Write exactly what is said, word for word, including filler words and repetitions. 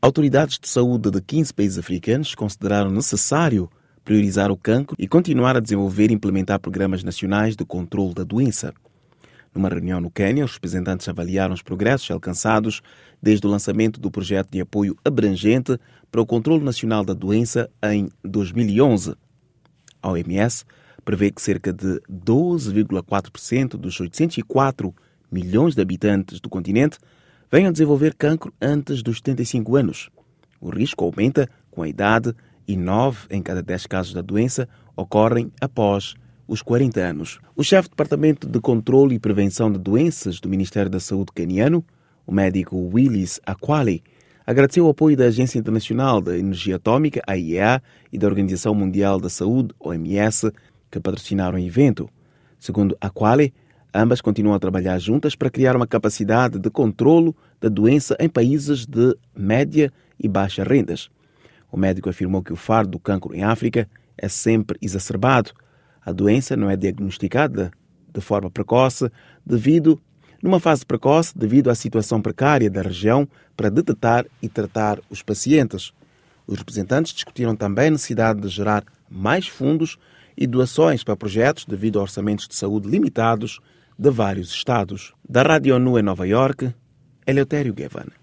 Autoridades de saúde de quinze países africanos consideraram necessário priorizar o cancro e continuar a desenvolver e implementar programas nacionais de controle da doença. Numa reunião no Quênia, os representantes avaliaram os progressos alcançados desde o lançamento do projeto de apoio abrangente para o controle nacional da doença em dois mil e onze. A O M S prevê que cerca de doze vírgula quatro por cento dos oitocentos e quatro milhões de habitantes do continente venham a desenvolver cancro antes dos setenta e cinco anos. O risco aumenta com a idade e nove em cada dez casos da doença ocorrem após os quarenta anos. O chefe do Departamento de Controle e Prevenção de Doenças do Ministério da Saúde queniano, o médico Willis Akwale, agradeceu o apoio da Agência Internacional da Energia Atômica, A I E A, e da Organização Mundial da Saúde, O M S, que patrocinaram o evento. Segundo Akwale, ambas continuam a trabalhar juntas para criar uma capacidade de controlo da doença em países de média e baixa rendas. O médico afirmou que o fardo do cancro em África é sempre exacerbado. A doença não é diagnosticada de forma precoce, devido, numa fase precoce, devido à situação precária da região para detectar e tratar os pacientes. Os representantes discutiram também a necessidade de gerar mais fundos e doações para projetos devido a orçamentos de saúde limitados de vários estados. Da Rádio ONU em Nova Iorque, Eleutério Gavan.